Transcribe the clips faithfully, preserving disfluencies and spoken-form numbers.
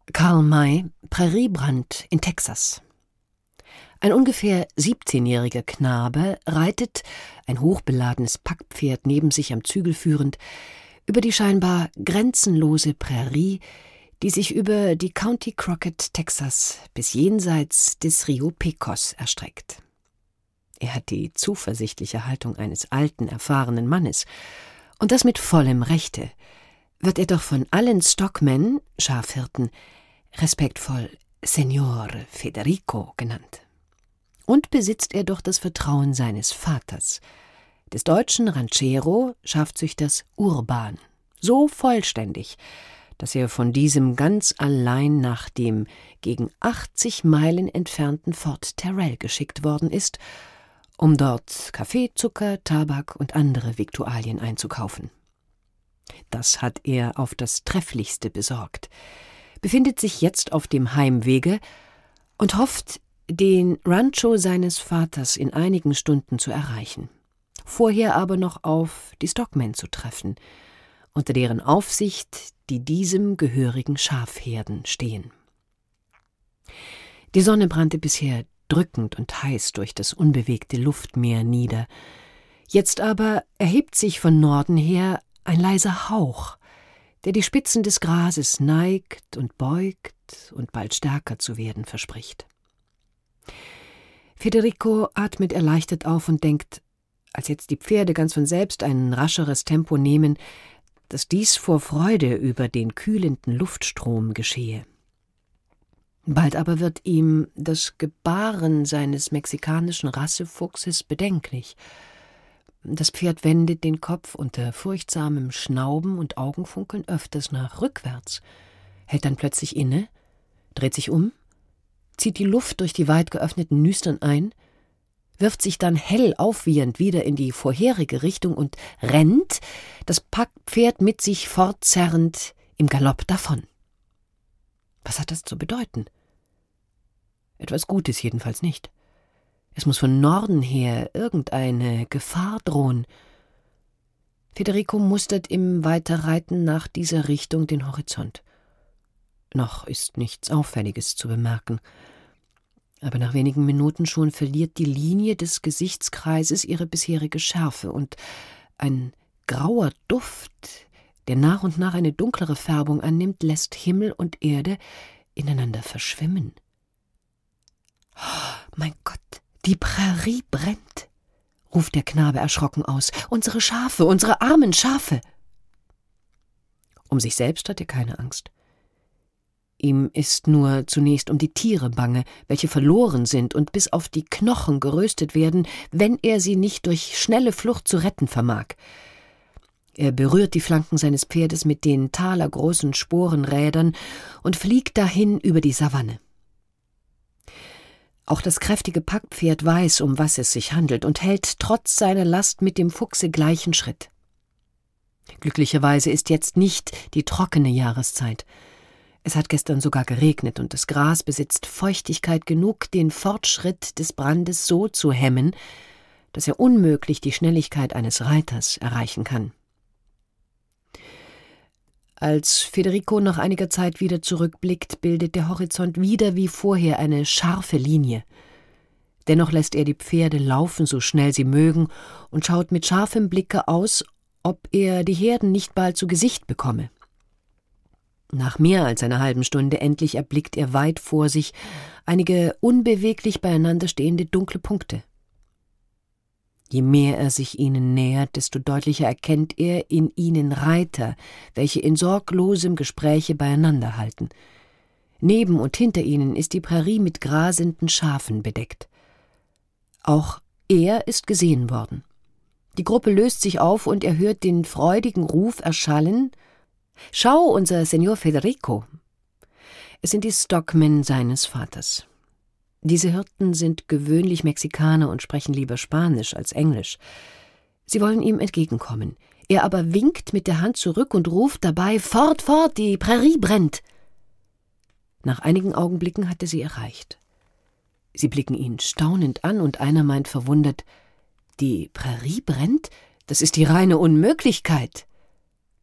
Karl May, Präriebrand in Texas. Ein ungefähr siebzehnjähriger Knabe reitet, ein hochbeladenes Packpferd neben sich am Zügel führend, über die scheinbar grenzenlose Prärie, die sich über die County Crockett, Texas, bis jenseits des Rio Pecos erstreckt. Er hat die zuversichtliche Haltung eines alten, erfahrenen Mannes, und das mit vollem Rechte, wird er doch von allen Stockmen, Schafhirten, respektvoll Señor Federico genannt. Und besitzt er doch das Vertrauen seines Vaters, des deutschen Ranchero, Schafzüchters Urban, so vollständig, dass er von diesem ganz allein nach dem gegen achtzig Meilen entfernten Fort Terrell geschickt worden ist, um dort Kaffee, Zucker, Tabak und andere Viktualien einzukaufen. Das hat er auf das Trefflichste besorgt, befindet sich jetzt auf dem Heimwege und hofft, den Rancho seines Vaters in einigen Stunden zu erreichen, vorher aber noch auf die Stockmen zu treffen, unter deren Aufsicht die diesem gehörigen Schafherden stehen. Die Sonne brannte bisher drückend und heiß durch das unbewegte Luftmeer nieder. Jetzt aber erhebt sich von Norden her ein leiser Hauch, der die Spitzen des Grases neigt und beugt und bald stärker zu werden verspricht. Federico atmet erleichtert auf und denkt, als jetzt die Pferde ganz von selbst ein rascheres Tempo nehmen, dass dies vor Freude über den kühlenden Luftstrom geschehe. Bald aber wird ihm das Gebaren seines mexikanischen Rassefuchses bedenklich. Das Pferd wendet den Kopf unter furchtsamem Schnauben und Augenfunkeln öfters nach rückwärts, hält dann plötzlich inne, dreht sich um, zieht die Luft durch die weit geöffneten Nüstern ein, wirft sich dann hell aufwiehernd wieder in die vorherige Richtung und rennt, das Packpferd mit sich fortzerrend, im Galopp davon. Was hat das zu bedeuten? Etwas Gutes jedenfalls nicht. Es muss von Norden her irgendeine Gefahr drohen. Federico mustert im Weiterreiten nach dieser Richtung den Horizont. Noch ist nichts Auffälliges zu bemerken. Aber nach wenigen Minuten schon verliert die Linie des Gesichtskreises ihre bisherige Schärfe und ein grauer Duft, der nach und nach eine dunklere Färbung annimmt, lässt Himmel und Erde ineinander verschwimmen. Oh, mein Gott, die Prärie brennt, ruft der Knabe erschrocken aus. Unsere Schafe, unsere armen Schafe! Um sich selbst hat er keine Angst. Ihm ist nur zunächst um die Tiere bange, welche verloren sind und bis auf die Knochen geröstet werden, wenn er sie nicht durch schnelle Flucht zu retten vermag. Er berührt die Flanken seines Pferdes mit den talergroßen Sporenrädern und fliegt dahin über die Savanne. Auch das kräftige Packpferd weiß, um was es sich handelt, und hält trotz seiner Last mit dem Fuchse gleichen Schritt. Glücklicherweise ist jetzt nicht die trockene Jahreszeit. Es hat gestern sogar geregnet und das Gras besitzt Feuchtigkeit genug, den Fortschritt des Brandes so zu hemmen, dass er unmöglich die Schnelligkeit eines Reiters erreichen kann. Als Federico nach einiger Zeit wieder zurückblickt, bildet der Horizont wieder wie vorher eine scharfe Linie. Dennoch lässt er die Pferde laufen, so schnell sie mögen, und schaut mit scharfem Blicke aus, ob er die Herden nicht bald zu Gesicht bekomme. Nach mehr als einer halben Stunde endlich erblickt er weit vor sich einige unbeweglich beieinander stehende dunkle Punkte. Je mehr er sich ihnen nähert, desto deutlicher erkennt er in ihnen Reiter, welche in sorglosem Gespräche beieinander halten. Neben und hinter ihnen ist die Prärie mit grasenden Schafen bedeckt. Auch er ist gesehen worden. Die Gruppe löst sich auf und er hört den freudigen Ruf erschallen: »Schau, unser Señor Federico!« Es sind die Stockmen seines Vaters. Diese Hirten sind gewöhnlich Mexikaner und sprechen lieber Spanisch als Englisch. Sie wollen ihm entgegenkommen. Er aber winkt mit der Hand zurück und ruft dabei: »Fort, fort, die Prärie brennt!« Nach einigen Augenblicken hat er sie erreicht. Sie blicken ihn staunend an und einer meint verwundert: »Die Prärie brennt? Das ist die reine Unmöglichkeit!«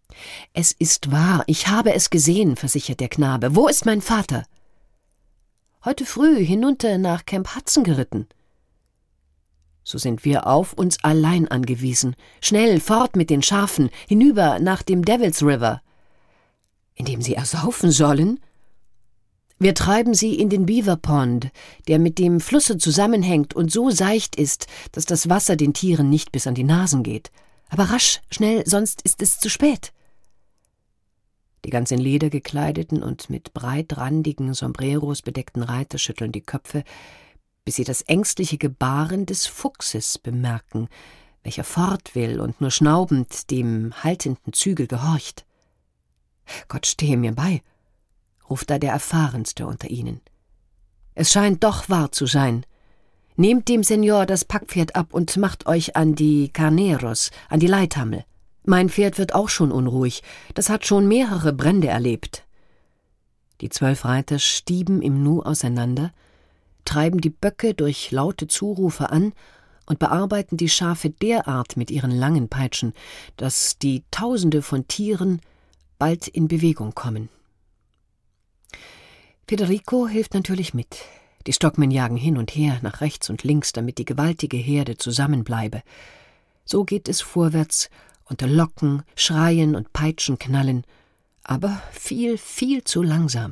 »Es ist wahr, ich habe es gesehen«, versichert der Knabe. »Wo ist mein Vater?« »Heute früh hinunter nach Camp Hudson geritten.« »So sind wir auf uns allein angewiesen. Schnell, fort mit den Schafen, hinüber nach dem Devil's River.« »In dem sie ersaufen sollen?« »Wir treiben sie in den Beaver Pond, der mit dem Flusse zusammenhängt und so seicht ist, dass das Wasser den Tieren nicht bis an die Nasen geht. Aber rasch, schnell, sonst ist es zu spät.« Die ganz in Leder gekleideten und mit breitrandigen Sombreros bedeckten Reiter schütteln die Köpfe, bis sie das ängstliche Gebaren des Fuchses bemerken, welcher fort will und nur schnaubend dem haltenden Zügel gehorcht. »Gott stehe mir bei«, ruft da der Erfahrenste unter ihnen. »Es scheint doch wahr zu sein. Nehmt dem Senior das Packpferd ab und macht euch an die Carneros, an die Leithammel. Mein Pferd wird auch schon unruhig, das hat schon mehrere Brände erlebt.« Die zwölf Reiter stieben im Nu auseinander, treiben die Böcke durch laute Zurufe an und bearbeiten die Schafe derart mit ihren langen Peitschen, dass die Tausende von Tieren bald in Bewegung kommen. Federico hilft natürlich mit. Die Stockmen jagen hin und her, nach rechts und links, damit die gewaltige Herde zusammenbleibe. So geht es vorwärts, unter Locken, Schreien und Peitschenknallen, aber viel, viel zu langsam.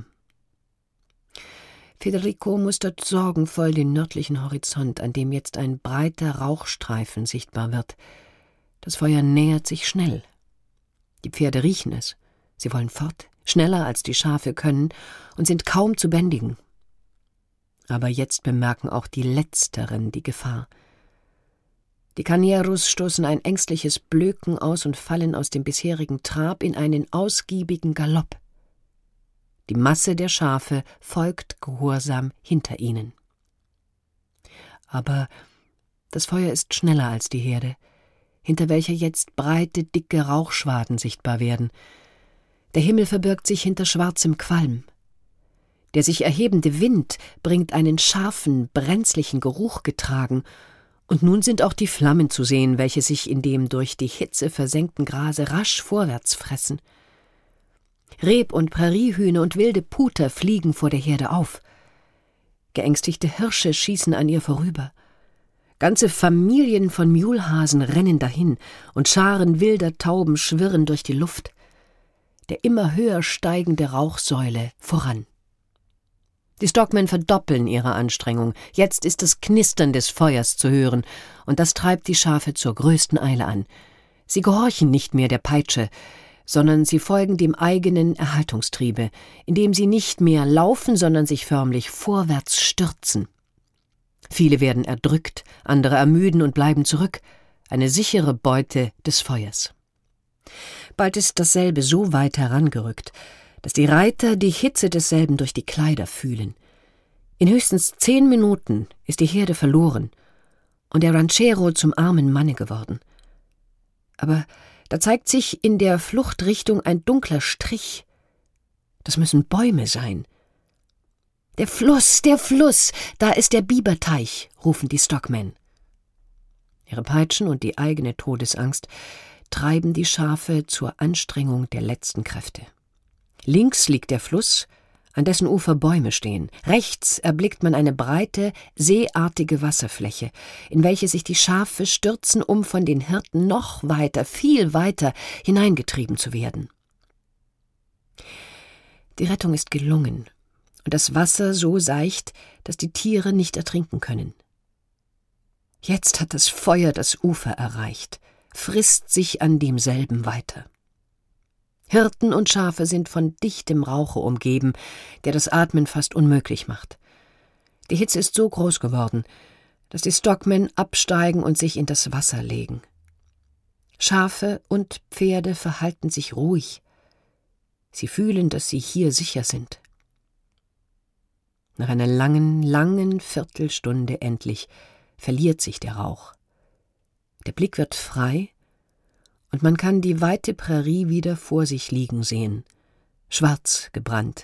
Federico mustert sorgenvoll den nördlichen Horizont, an dem jetzt ein breiter Rauchstreifen sichtbar wird. Das Feuer nähert sich schnell. Die Pferde riechen es. Sie wollen fort, schneller als die Schafe können, und sind kaum zu bändigen. Aber jetzt bemerken auch die Letzteren die Gefahr. Die Carneros stoßen ein ängstliches Blöken aus und fallen aus dem bisherigen Trab in einen ausgiebigen Galopp. Die Masse der Schafe folgt gehorsam hinter ihnen. Aber das Feuer ist schneller als die Herde, hinter welcher jetzt breite, dicke Rauchschwaden sichtbar werden. Der Himmel verbirgt sich hinter schwarzem Qualm. Der sich erhebende Wind bringt einen scharfen, brenzlichen Geruch getragen, und nun sind auch die Flammen zu sehen, welche sich in dem durch die Hitze versenkten Grase rasch vorwärts fressen. Reb- und Präriehühner und wilde Puter fliegen vor der Herde auf. Geängstigte Hirsche schießen an ihr vorüber. Ganze Familien von Mulhasen rennen dahin, und Scharen wilder Tauben schwirren durch die Luft. Der immer höher steigende Rauchsäule voran. Die Stockmen verdoppeln ihre Anstrengung. Jetzt ist das Knistern des Feuers zu hören, und das treibt die Schafe zur größten Eile an. Sie gehorchen nicht mehr der Peitsche, sondern sie folgen dem eigenen Erhaltungstriebe, indem sie nicht mehr laufen, sondern sich förmlich vorwärts stürzen. Viele werden erdrückt, andere ermüden und bleiben zurück, eine sichere Beute des Feuers. Bald ist dasselbe so weit herangerückt, dass die Reiter die Hitze desselben durch die Kleider fühlen. In höchstens zehn Minuten ist die Herde verloren und der Ranchero zum armen Manne geworden. Aber da zeigt sich in der Fluchtrichtung ein dunkler Strich. Das müssen Bäume sein. »Der Fluss, der Fluss, da ist der Biberteich«, rufen die Stockmen. Ihre Peitschen und die eigene Todesangst treiben die Schafe zur Anstrengung der letzten Kräfte. Links liegt der Fluss, an dessen Ufer Bäume stehen. Rechts erblickt man eine breite, seeartige Wasserfläche, in welche sich die Schafe stürzen, um von den Hirten noch weiter, viel weiter hineingetrieben zu werden. Die Rettung ist gelungen, und das Wasser so seicht, dass die Tiere nicht ertrinken können. Jetzt hat das Feuer das Ufer erreicht, frisst sich an demselben weiter. Hirten und Schafe sind von dichtem Rauche umgeben, der das Atmen fast unmöglich macht. Die Hitze ist so groß geworden, dass die Stockmen absteigen und sich in das Wasser legen. Schafe und Pferde verhalten sich ruhig. Sie fühlen, dass sie hier sicher sind. Nach einer langen, langen Viertelstunde endlich verliert sich der Rauch. Der Blick wird frei, und man kann die weite Prärie wieder vor sich liegen sehen, schwarz gebrannt.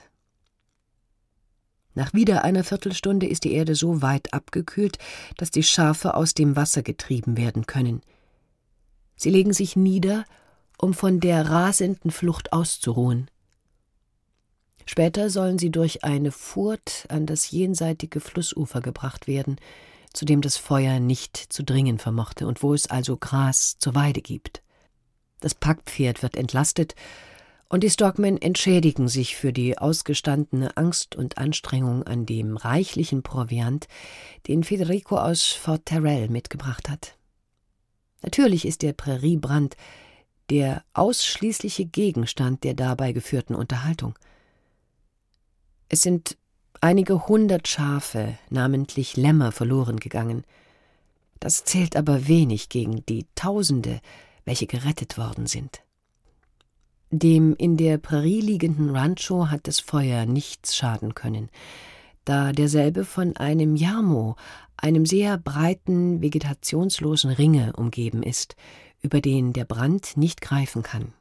Nach wieder einer Viertelstunde ist die Erde so weit abgekühlt, dass die Schafe aus dem Wasser getrieben werden können. Sie legen sich nieder, um von der rasenden Flucht auszuruhen. Später sollen sie durch eine Furt an das jenseitige Flussufer gebracht werden, zu dem das Feuer nicht zu dringen vermochte und wo es also Gras zur Weide gibt. Das Packpferd wird entlastet, und die Stockmen entschädigen sich für die ausgestandene Angst und Anstrengung an dem reichlichen Proviant, den Federico aus Fort Terrell mitgebracht hat. Natürlich ist der Präriebrand der ausschließliche Gegenstand der dabei geführten Unterhaltung. Es sind einige hundert Schafe, namentlich Lämmer, verloren gegangen. Das zählt aber wenig gegen die Tausende, welche gerettet worden sind. Dem in der Prärie liegenden Rancho hat das Feuer nichts schaden können, da derselbe von einem Yarmo, einem sehr breiten, vegetationslosen Ringe umgeben ist, über den der Brand nicht greifen kann.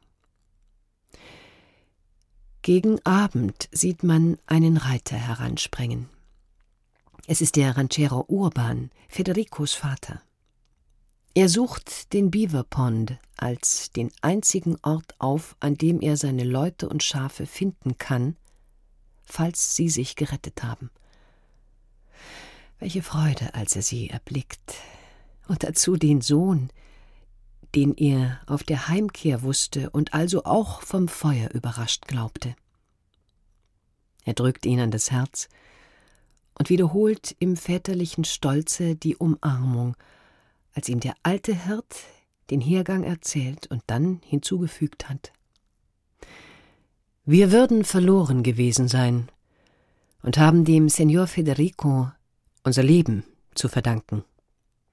Gegen Abend sieht man einen Reiter heransprengen. Es ist der Ranchero Urban, Federicos Vater. Er sucht den Beaver Pond als den einzigen Ort auf, an dem er seine Leute und Schafe finden kann, falls sie sich gerettet haben. Welche Freude, als er sie erblickt. Und dazu den Sohn, den er auf der Heimkehr wusste und also auch vom Feuer überrascht glaubte. Er drückt ihn an das Herz und wiederholt im väterlichen Stolze die Umarmung, als ihm der alte Hirt den Hergang erzählt und dann hinzugefügt hat: Wir würden verloren gewesen sein und haben dem Señor Federico unser Leben zu verdanken.